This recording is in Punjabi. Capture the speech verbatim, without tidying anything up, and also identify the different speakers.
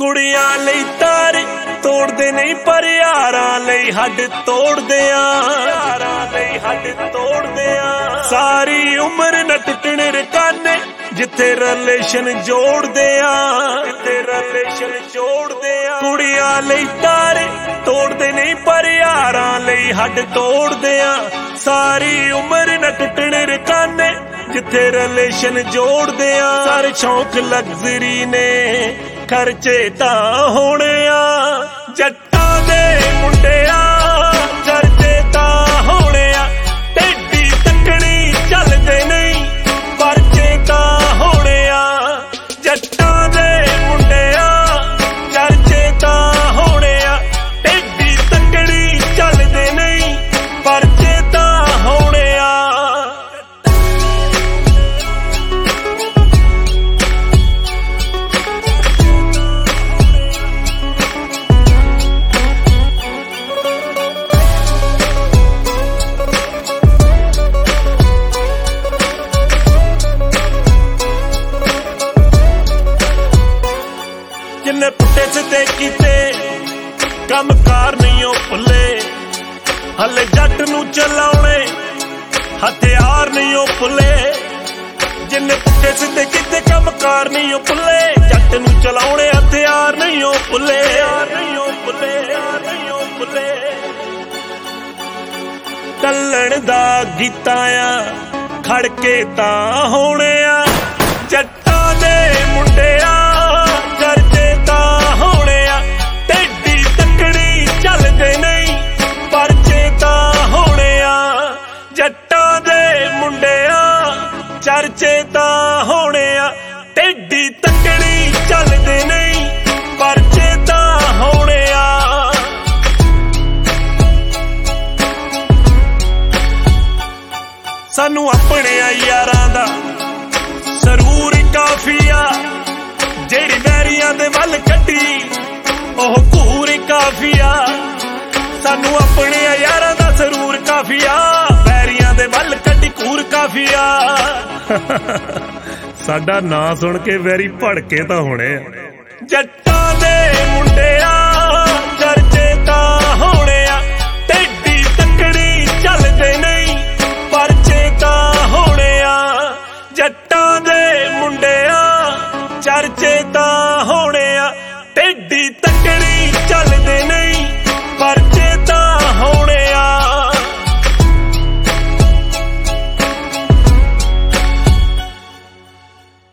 Speaker 1: ਕੁੜੀਆਂ ਲਈ ਤਾਰੇ ਤੋੜਦੇ ਨਹੀਂ ਪਰ ਯਾਰਾਂ ਲਈ ਹੱਡ ਤੋੜਦੇ ਆ, ਯਾਰਾਂ ਲਈ ਹੱਡ ਤੋੜਦੇ ਆ। ਸਾਰੀ ਉਮਰ ਨਾ ਟੁੱਟਣ ਰਕਾਨੇ ਜਿੱਥੇ ਰਿਲੇਸ਼ਨ ਜੋੜਦੇ ਆ, ਜਿੱਥੇ ਰਿਲੇਸ਼ਨ ਜੋੜਦੇ ਆ। ਕੁੜੀਆਂ ਲਈ ਤਾਰੇ ਤੋੜਦੇ ਨਹੀਂ ਪਰ ਯਾਰਾਂ ਲਈ ਹੱਡ ਤੋੜਦੇ ਆ। ਸਾਰੀ ਉਮਰ ਨਾ ਟੁੱਟਣ ਰਕਾਨੇ ਜਿੱਥੇ ਰਿਲੇਸ਼ਨ ਜੋੜਦੇ ਆ। ਸਾਰੇ ਸ਼ੌਕ ਲਗਜ਼ਰੀ ਨੇ ਖਰਚੇ ਤਾਂ ਹੋਣੇ ਆ, ਜੱਟਾਂ ਦੇ ਮੁੰਡਿਆਂ ਖਰਚੇ ਤਾਂ ਹੋਣੇ ਆ। ਟੇਢੀ ਤੱਕਣੀ ਚੱਲਦੇ ਨਹੀਂ ਪਰਚੇ ਤਾਂ ਹੋਣੇ ਆ, ਜੱਟਾਂ ਦੇ ਮੁੰਡਿਆਂ ਖਰਚੇ ਤਾਂ ਹੋਣੇ ਆ। ਟੇਢੀ ਤੱਕਣੀ ਚੱਲਦੇ ਨਹੀਂ ਪਰਚੇ ਤਾਂ ਹੋਣੇ ਆ। ਜਿੰਨੇ ਪੁੱਟੇ ਸਿੱਧੇ ਕੀਤੇ ਕੰਮ ਕਾਰ ਨਹੀਂ ਉਹ ਭੁੱਲੇ, ਹਲੇ ਜੱਟ ਨੂੰ ਚਲਾਉਣੇ ਹਥਿਆਰ ਨਹੀਂ ਉਹ ਭੁੱਲੇ। ਜਿੰਨੇ ਪੁੱਟੇ ਸਿੱਧੇ ਕੀਤੇ ਕੰਮ ਕਾਰ ਨਹੀਂ ਉਹ ਭੁੱਲੇ, ਜੱਟ ਨੂੰ ਚਲਾਉਣੇ ਹਥਿਆਰ ਨਹੀਂ ਉਹ ਭੁੱਲੇ, ਯਾਰ ਨਹੀਂ ਉਹ ਭੁੱਲੇ, ਯਾਰ ਨਹੀਂ ਉਹ ਭੁੱਲੇ। ਟੱਲਣ ਦਾ ਗੀਤਾਂ ਆ ਖੜਕੇ ਤਾਂ ਹੋਣੇ ਆ, ਜੱਟਾਂ ਦੇ ਮੁੰਡਿਆਂ ਖਰਚੇ ਤਾਂ ਹੋਣੇ ਆ। ਟੇਢੀ ਤੱਕਣੀ ਚੱਲਦੇ ਨਹੀਂ ਪਰਚੇ ਤਾਂ ਹੋਣੇ ਆ, ਜੱਟਾਂ ਦੇ ਮੁੰਡਿਆਂ ਚਰਚੇ ਤਾਂ ਹੋਣੇ ਆ। ਟੇਢੀ ਤੱਕਣੀ ਚੱਲਦੇ ਨਹੀਂ ਪਰਚੇ ਤਾਂ ਹੋਣੇ ਆ। ਸਾਨੂੰ ਆਪਣੇ ਯਾਰਾਂ ਦਾ ਜ਼ਰੂਰ ਕਾਫੀ ਆ, ਜਿਹੜੀ ਵੈਰੀਆਂ ਦੇ ਵੱਲ ਕੱਢੀ ਉਹ ਘੂਰ ਕਾਫੀ ਆ। ਸਾਨੂੰ ਆਪਣੇ ਯਾਰਾਂ ਦਾ ਜ਼ਰੂਰ ਕਾਫੀ ਆ, ਵੈਰੀਆਂ ਦੇ ਵੱਲ ਕੱਢੀ ਘੂਰ ਕਾਫੀ ਆ। ਸਾਡਾ ਨਾਂ ਸੁਣ ਕੇ ਵੈਰੀ ਭੜਕੇ ਤਾਂ ਹੋਣੇ ਆ, ਜੱਟਾਂ ਦੇ